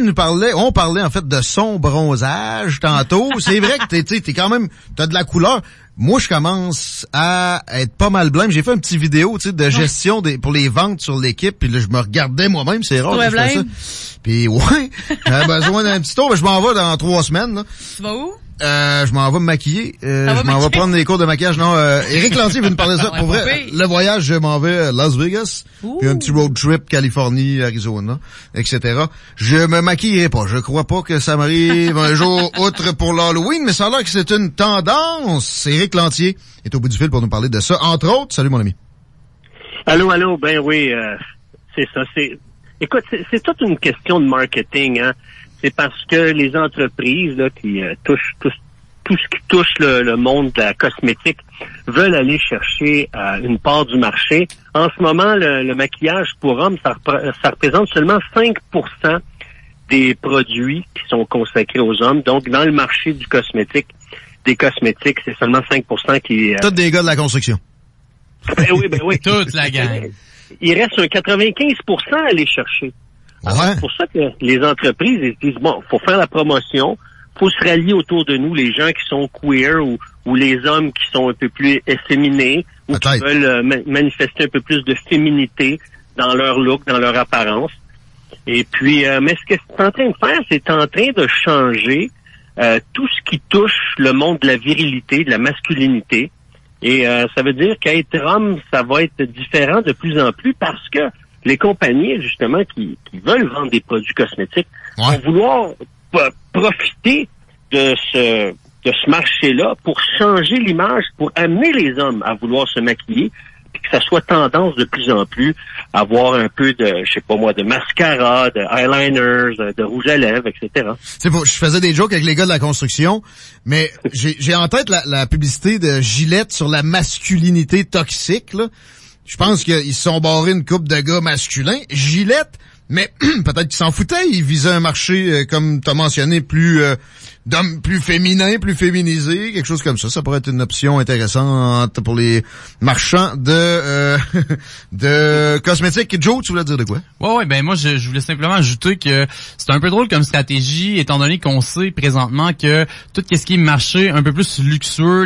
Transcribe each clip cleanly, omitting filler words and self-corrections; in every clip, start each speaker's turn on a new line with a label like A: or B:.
A: on parlait en fait de son bronzage tantôt. C'est vrai que t'es quand même, t'as de la couleur. Moi, je commence à être pas mal blême. J'ai fait une petite vidéo, de gestion pour les ventes sur l'équipe, puis là, je me regardais moi-même, c'est rare que je fais ça. Puis ouais, j'avais besoin d'un petit tour, mais je m'en vais dans 3 semaines, là.
B: Tu vas où?
A: Je m'en vais me maquiller. Je m'en vais prendre des cours de maquillage. Non, Éric Lantier veut nous parler de ça. Pour vrai, le voyage, je m'en vais à Las Vegas. Puis un petit road trip Californie, Arizona, etc. Je me maquillerai pas. Je crois pas que ça m'arrive un jour outre pour l'Halloween, mais ça a l'air que c'est une tendance. Éric Lantier est au bout du fil pour nous parler de ça. Entre autres, salut mon ami.
C: Allô, ben oui, c'est ça. Écoute, c'est toute une question de marketing, hein. C'est parce que les entreprises là qui touchent tout ce qui touche le monde de la cosmétique veulent aller chercher une part du marché. En ce moment, le maquillage pour hommes, ça représente seulement 5% des produits qui sont consacrés aux hommes. Donc, dans le marché des cosmétiques, c'est seulement 5% qui...
A: Tous des gars de la construction.
C: Ben oui.
D: Toute la gang.
C: Il reste un 95% à aller chercher. Alors, c'est pour ça que les entreprises ils disent, bon, faut faire la promotion, faut se rallier autour de nous, les gens qui sont queer ou les hommes qui sont un peu plus efféminés ou qui veulent manifester un peu plus de féminité dans leur look, dans leur apparence. Et puis, mais ce que c'est en train de faire, c'est en train de changer tout ce qui touche le monde de la virilité, de la masculinité. Et ça veut dire qu'être homme, ça va être différent de plus en plus parce que les compagnies, justement, qui veulent vendre des produits cosmétiques, vont vouloir profiter de ce marché-là pour changer l'image, pour amener les hommes à vouloir se maquiller, et que ça soit tendance de plus en plus à avoir un peu de mascara, de eyeliners, de rouge à lèvres, etc.
A: C'est bon, je faisais des jokes avec les gars de la construction, mais j'ai en tête la publicité de Gillette sur la masculinité toxique, là. Je pense qu'ils se sont barrés une couple de gars masculins. Gillette, mais peut-être qu'ils s'en foutaient. Ils visaient un marché, comme tu as mentionné, d'hommes plus féminins, plus féminisés, quelque chose comme ça. Ça pourrait être une option intéressante pour les marchands de cosmétiques. Joe, tu voulais dire de quoi?
D: Ouais, ben moi je voulais simplement ajouter que c'est un peu drôle comme stratégie, étant donné qu'on sait présentement que tout ce qui est marché un peu plus luxueux,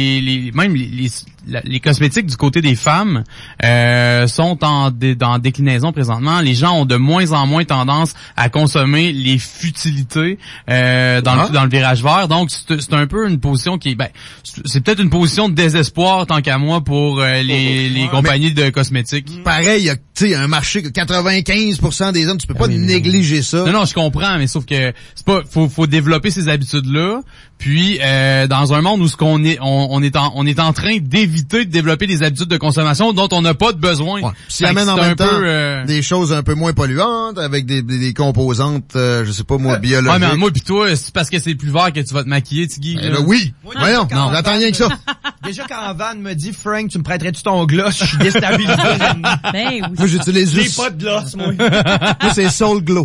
D: les cosmétiques du côté des femmes sont en déclinaison présentement. Les gens ont de moins en moins tendance à consommer les futilités dans le virage vert. Donc c'est un peu une position qui c'est peut-être une position de désespoir tant qu'à moi pour les compagnies de cosmétiques.
A: Pareil, il y a un marché que 95% des hommes, tu peux pas négliger ça.
D: Non, je comprends, mais sauf que c'est pas faut développer ces habitudes-là. Puis dans un monde où on est en train d'éviter de développer des habitudes de consommation dont on n'a pas de besoin.
A: Ouais. S'il amène en même temps des choses un peu moins polluantes avec des composantes, je sais pas moi, biologiques.
D: Ouais, mais moi pis toi, c'est parce que c'est plus vert que tu vas te maquiller, Tiggy.
A: Oui. Voyons, non, j'attends rien que ça.
E: Déjà quand Van me dit Frank, tu me prêterais-tu ton gloss, je suis déstabilisé.
A: Moi j'utilise juste.
E: J'ai pas de gloss, moi.
A: Moi c'est Soul Glow.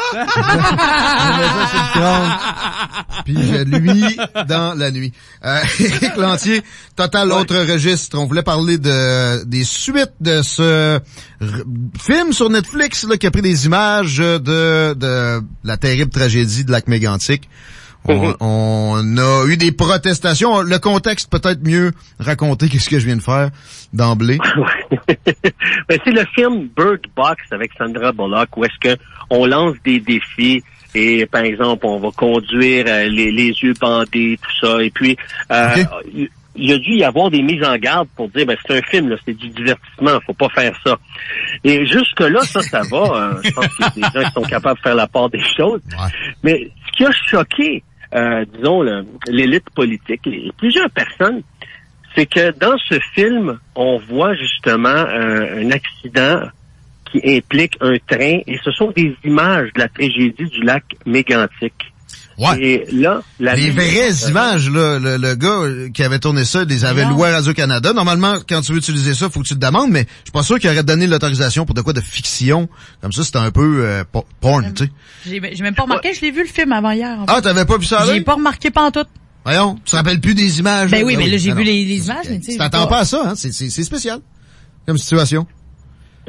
A: Puis lui dans la nuit. Éric Lantier, total autre registre. On voulait parler des suites de ce film sur Netflix là, qui a pris des images de la terrible tragédie de lac Mégantic. On a eu des protestations. Le contexte peut-être mieux raconté que ce que je viens de faire d'emblée.
C: Ben, c'est le film Bird Box avec Sandra Bullock où est-ce que on lance des défis et par exemple on va conduire les yeux bandés, tout ça. Et puis il y a dû y avoir des mises en garde pour dire c'est un film, là, c'est du divertissement, faut pas faire ça. Et jusque là, ça va. Je pense qu'il y a des gens qui sont capables de faire la part des choses. Ouais. Mais ce qui a choqué, disons, l'élite politique et plusieurs personnes, c'est que dans ce film, on voit justement un accident qui implique un train et ce sont des images de la tragédie du lac Mégantic.
A: Ouais.
C: Et là,
A: les vraies images, là, le gars qui avait tourné ça, les avait loués à Radio-Canada. Normalement, quand tu veux utiliser ça, faut que tu te demandes, mais je suis pas sûr qu'il aurait donné l'autorisation pour de quoi de fiction. Comme ça, c'était un peu porn, tu sais.
B: J'ai même pas remarqué, je l'ai vu le film avant hier. En fait.
A: Ah, t'avais pas vu ça là?
B: J'ai pas remarqué pantoute.
A: Voyons, tu te rappelles plus des images?
B: Ben oui, mais là, j'ai vu les images, mais tu sais.
A: Tu t'attends pas à ça, hein? C'est spécial. Comme situation.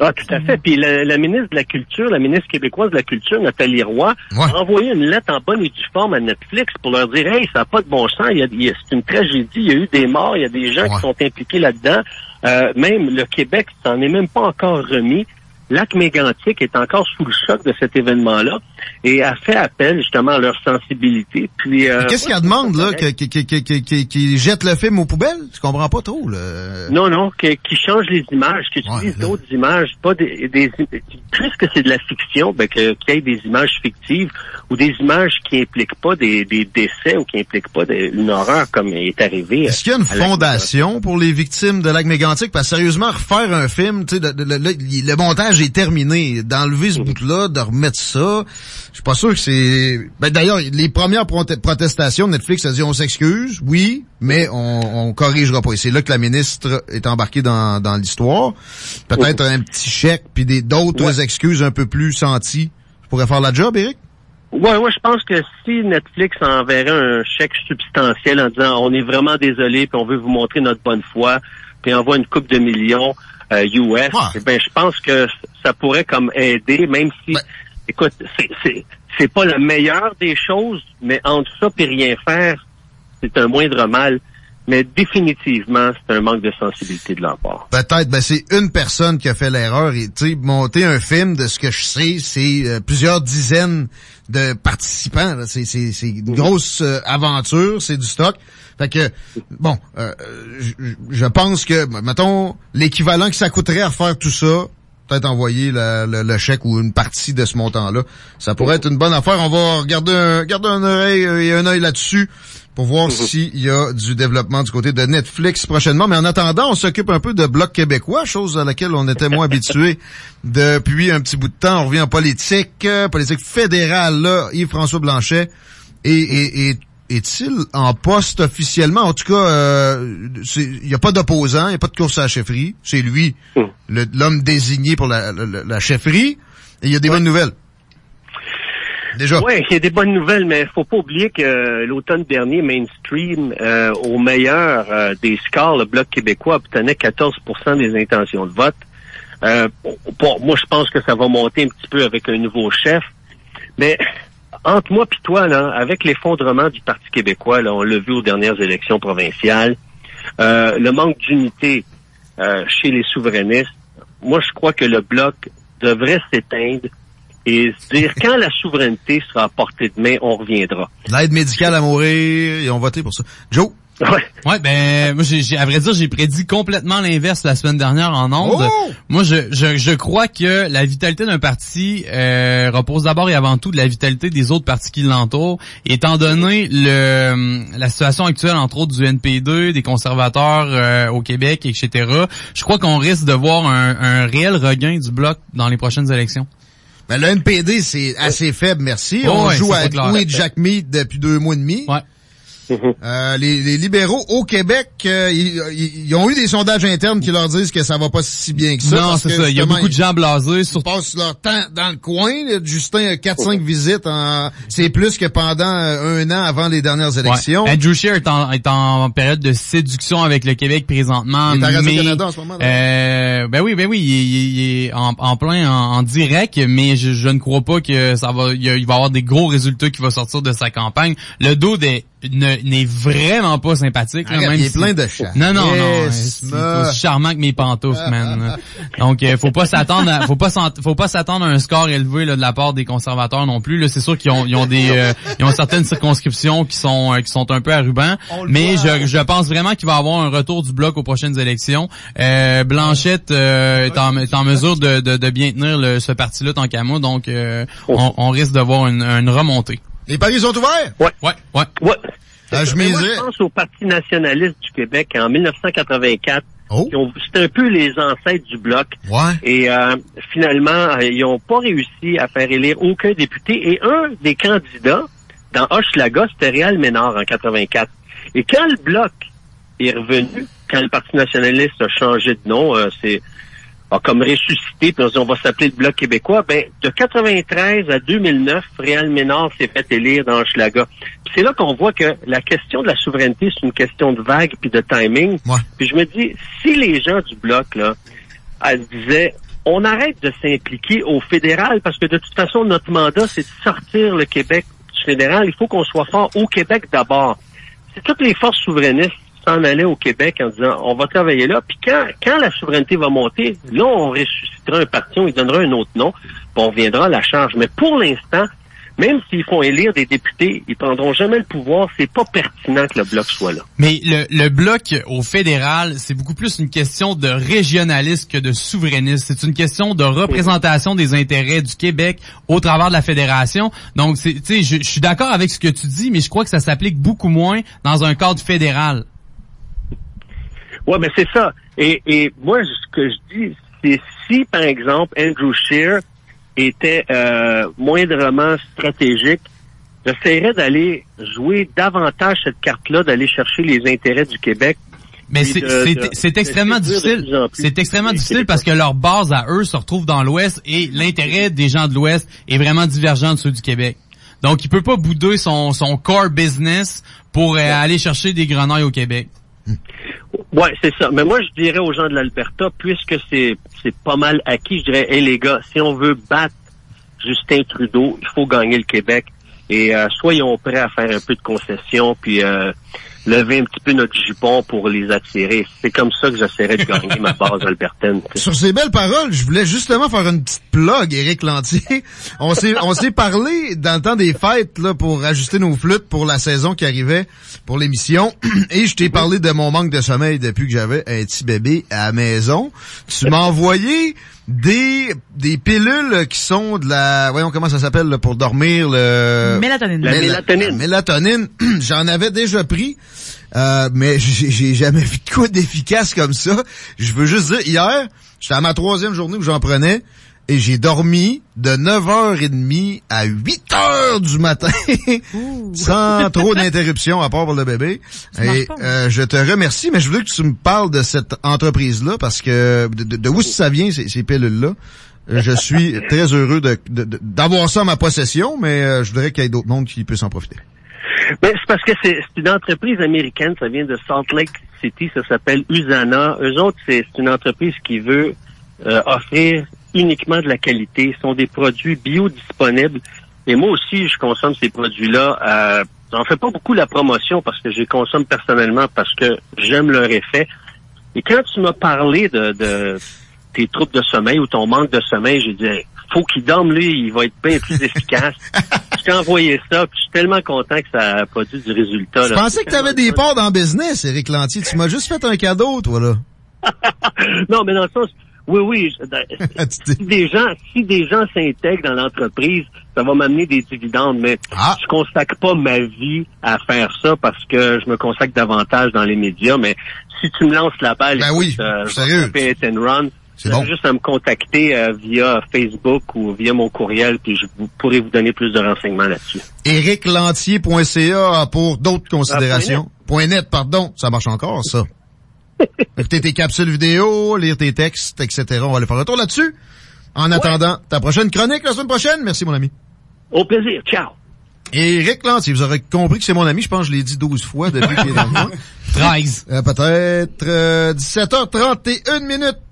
C: Ah, tout à fait. Puis la ministre de la Culture, la ministre québécoise de la Culture, Nathalie Roy, a envoyé une lettre en bonne et due forme à Netflix pour leur dire « Hey, ça n'a pas de bon sens, c'est une tragédie, il y a eu des morts, il y a des gens qui sont impliqués là-dedans. Même le Québec s'en est même pas encore remis. Lac-Mégantic est encore sous le choc de cet événement-là et a fait appel justement à leur sensibilité. Puis
A: qu'est-ce qu'il y a demande là, qui jette le film aux poubelles? Je comprends pas trop. Là.
C: Non, qui change les images, qui utilise d'autres images, pas puisque c'est de la fiction, qu'il y ait des images fictives ou des images qui impliquent pas des décès ou qui impliquent pas une horreur comme est arrivé.
A: Est-ce qu'il y a une fondation pour les victimes de Lac-Mégantic? Parce que sérieusement, refaire un film, tu sais, le montage est terminé. D'enlever ce bout-là, de remettre ça, je suis pas sûr que c'est... d'ailleurs, les premières protestations, Netflix a dit on s'excuse, oui, mais on corrigera pas. Et c'est là que la ministre est embarquée dans l'histoire. Peut-être un petit chèque puis d'autres excuses un peu plus senties. Je pourrais faire la job, Éric?
C: Ouais, je pense que si Netflix enverrait un chèque substantiel en disant on est vraiment désolé puis on veut vous montrer notre bonne foi puis envoie une couple de millions US, je pense que ça pourrait comme aider, même si, écoute, c'est pas la meilleure des choses, mais entre ça et rien faire, c'est un moindre mal. Mais définitivement, c'est un manque de sensibilité de leur part.
A: Peut-être, c'est une personne qui a fait l'erreur et, tu sais, monter un film, de ce que je sais, c'est plusieurs dizaines de participants. Là. C'est une grosse aventure, c'est du stock. Fait que, je pense que, mettons, l'équivalent que ça coûterait à refaire tout ça, peut-être envoyer le chèque ou une partie de ce montant-là, ça pourrait être une bonne affaire. On va garder un oreille et un œil là-dessus pour voir s'il y a du développement du côté de Netflix prochainement. Mais en attendant, on s'occupe un peu de Bloc québécois, chose à laquelle on était moins habitué depuis un petit bout de temps. On revient en politique fédérale, là. Yves-François Blanchet est-il en poste officiellement? En tout cas, il n'y a pas d'opposant, il n'y a pas de course à la chefferie. C'est lui, l'homme désigné pour la chefferie. Et il y a des bonnes nouvelles. Déjà.
C: Oui, il y a des bonnes nouvelles, mais faut pas oublier que l'automne dernier, Mainstream, au meilleur des scores, le Bloc québécois obtenait 14% des intentions de vote. Moi, je pense que ça va monter un petit peu avec un nouveau chef. Mais entre moi et toi, là, avec l'effondrement du Parti québécois, là, on l'a vu aux dernières élections provinciales, le manque d'unité chez les souverainistes, moi, je crois que le Bloc devrait s'éteindre et se dire, quand la souveraineté sera à portée de main, on reviendra.
A: L'aide médicale à mourir, et on voté pour ça. Joe?
D: Ouais, moi, à vrai dire, j'ai prédit complètement l'inverse la semaine dernière en ondes. Oh! Moi, je crois que la vitalité d'un parti repose d'abord et avant tout de la vitalité des autres partis qui l'entourent. Étant donné la situation actuelle, entre autres, du NP2, des conservateurs au Québec, etc., je crois qu'on risque de voir un réel regain du Bloc dans les prochaines élections.
A: Le NPD, c'est assez faible, merci. On joue à Louis Jack Mead depuis 2 mois et demi.
D: Ouais.
A: Les libéraux au Québec, ils ont eu des sondages internes qui leur disent que ça va pas si bien que ça.
D: Non, c'est ça. Il y a beaucoup de gens blasés.
A: Ils passent leur temps dans le coin. Justin a 4-5 visites. C'est plus que pendant 1 an avant les dernières élections.
D: Ouais. Andrew Scheer est en période de séduction avec le Québec présentement.
A: Il est à Radio-Canada en ce moment.
D: Ben oui. Il est en plein en direct, mais je ne crois pas que il va avoir des gros résultats qui vont sortir de sa campagne. Le dos n'est vraiment pas sympathique.
A: Arrête,
D: même
A: il est plein de chats.
D: Non. C'est aussi charmant que mes pantoufles, man. Donc, faut pas s'attendre à un score élevé là, de la part des conservateurs non plus. Là, c'est sûr qu'ils ont certaines circonscriptions qui sont un peu à ruban. Mais je pense vraiment qu'il va y avoir un retour du Bloc aux prochaines élections. Blanchette est en mesure de bien tenir ce parti-là tant qu'à moi. Donc, on risque de voir une remontée.
A: Les paris sont ouverts?
D: Ouais.
C: Je pense au Parti nationaliste du Québec en 1984. C'était un peu les ancêtres du Bloc.
A: Ouais.
C: Et finalement, ils n'ont pas réussi à faire élire aucun député. Et un des candidats dans Hochelaga, c'était Réal Ménard en 84. Et quand le Bloc est revenu, quand le Parti nationaliste a changé de nom, a comme ressuscité, puis on va s'appeler le Bloc québécois, de 93 à 2009, Réal Ménard s'est fait élire dans Hochelaga. Puis c'est là qu'on voit que la question de la souveraineté, c'est une question de vague puis de timing.
A: Ouais.
C: Puis je me dis, si les gens du Bloc, là, elles disaient, on arrête de s'impliquer au fédéral parce que de toute façon, notre mandat, c'est de sortir le Québec du fédéral. Il faut qu'on soit fort au Québec d'abord. C'est toutes les forces souverainistes s'en allaient au Québec en disant on va travailler là, puis quand la souveraineté va monter, là on ressuscitera un parti, on lui donnera un autre nom, puis on reviendra à la charge. Mais pour l'instant, même s'ils font élire des députés, ils prendront jamais le pouvoir, c'est pas pertinent que le Bloc soit là.
D: Mais le Bloc au fédéral, c'est beaucoup plus une question de régionalisme que de souverainisme. C'est une question de représentation des intérêts du Québec au travers de la fédération. Donc, tu sais, je suis d'accord avec ce que tu dis, mais je crois que ça s'applique beaucoup moins dans un cadre fédéral.
C: Ouais, mais c'est ça. Et moi, ce que je dis, c'est si, par exemple, Andrew Scheer était moindrement stratégique, j'essaierais d'aller jouer davantage cette carte-là, d'aller chercher les intérêts du Québec.
D: Mais c'est extrêmement difficile. C'est extrêmement difficile parce que leur base à eux se retrouve dans l'Ouest et l'intérêt des gens de l'Ouest est vraiment divergent de ceux du Québec. Donc, il peut pas bouder son core business pour aller chercher des grenailles au Québec.
C: Ouais, c'est ça. Mais moi, je dirais aux gens de l'Alberta, puisque c'est pas mal acquis, je dirais, hey les gars, si on veut battre Justin Trudeau, il faut gagner le Québec. Et soyons prêts à faire un peu de concessions, puis lever un petit peu notre jupon pour les attirer. C'est comme ça que j'essaierai de gagner ma base albertaine.
A: Sur ces belles paroles, je voulais justement faire une petite plug, Éric Lantier. On s'est parlé dans le temps des fêtes là pour ajuster nos flûtes pour la saison qui arrivait pour l'émission. Et je t'ai parlé de mon manque de sommeil depuis que j'avais un petit bébé à la maison. Tu m'as envoyé des pilules qui sont de la, voyons comment ça s'appelle là, pour dormir, le
B: mélatonine.
A: La mélatonine. J'en avais déjà pris, mais j'ai jamais vu de quoi d'efficace comme ça. Je veux juste dire, hier, j'étais à ma 3e journée où j'en prenais et j'ai dormi de 9h30 à 8h du matin sans trop d'interruptions à part pour le bébé. Et je te remercie, mais je voulais que tu me parles de cette entreprise-là parce que de où ça vient ces pilules-là. Je suis très heureux d'avoir ça en ma possession, mais je voudrais qu'il y ait d'autres mondes qui puissent en profiter.
C: Ben, c'est parce que c'est une entreprise américaine, ça vient de Salt Lake City, ça s'appelle USANA. Eux autres, c'est une entreprise qui veut offrir uniquement de la qualité. Ce sont des produits biodisponibles. Et moi aussi, je consomme ces produits-là. J'en fais pas beaucoup la promotion parce que je les consomme personnellement parce que j'aime leur effet. Et quand tu m'as parlé de tes troubles de sommeil ou ton manque de sommeil, j'ai dit faut qu'il dorme, lui, il va être bien plus efficace. Je t'ai envoyé ça, puis je suis tellement content que ça a produit du résultat.
A: Je pensais que tu avais des parts dans le business, Éric Lantier. Tu m'as juste fait un cadeau, toi, là.
C: Non, mais dans le sens, oui, si des gens s'intègrent dans l'entreprise, ça va m'amener des dividendes, mais je consacre pas ma vie à faire ça parce que je me consacre davantage dans les médias, mais si tu me lances la balle,
A: sérieux.
C: Je fais hit and run.
A: C'est bon.
C: Juste à me contacter via Facebook ou via mon courriel, puis je pourrai vous donner plus de renseignements là-dessus.
A: ériclantier.ca pour d'autres considérations. .net, pardon. Ça marche encore, ça. Écouter tes capsules vidéo, lire tes textes, etc. On va aller faire un tour là-dessus. En attendant, ta prochaine chronique la semaine prochaine. Merci, mon ami.
C: Au plaisir. Ciao.
A: Éric Lantier, vous aurez compris que c'est mon ami. Je pense que je l'ai dit 12 fois depuis qu'il est dans le coin.
D: 13.
A: Peut-être 17h31 minutes.